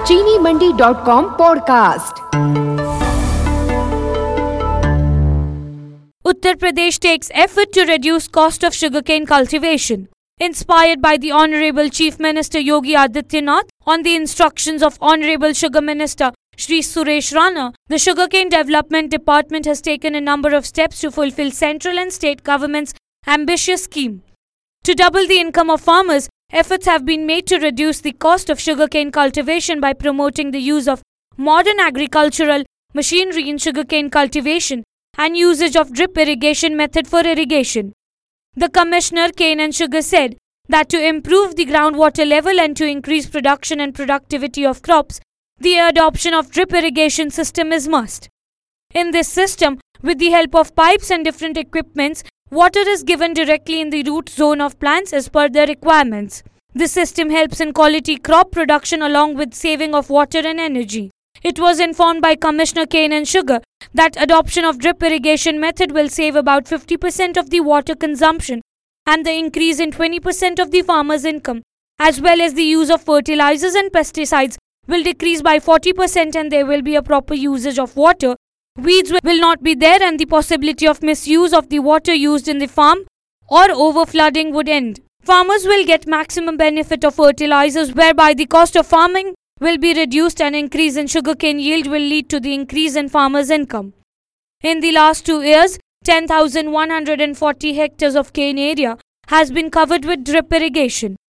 चीनीमंडी.com podcast. Uttar Pradesh takes effort to reduce cost of sugarcane cultivation. Inspired by the Honorable Chief Minister Yogi Adityanath on the instructions of Honorable Sugar Minister Shri Suresh Rana, the Sugarcane Development Department has taken a number of steps to fulfill central and state government's ambitious scheme. To double the income of farmers, efforts have been made to reduce the cost of sugarcane cultivation by promoting the use of modern agricultural machinery in sugarcane cultivation and usage of drip irrigation method for irrigation. The Commissioner Cane and Sugar said that to improve the groundwater level and to increase production and productivity of crops, the adoption of drip irrigation system is must. In this system, with the help of pipes and different equipments, water is given directly in the root zone of plants as per their requirements. This system helps in quality crop production along with saving of water and energy. It was informed by Commissioner Cane and Sugar that adoption of drip irrigation method will save about 50% of the water consumption and the increase in 20% of the farmer's income, as well as the use of fertilizers and pesticides will decrease by 40% and there will be a proper usage of water. Weeds will not be there and the possibility of misuse of the water used in the farm or overflooding would end. Farmers will get maximum benefit of fertilizers whereby the cost of farming will be reduced and increase in sugarcane yield will lead to the increase in farmers' income. In the last 2 years, 10,140 hectares of cane area has been covered with drip irrigation.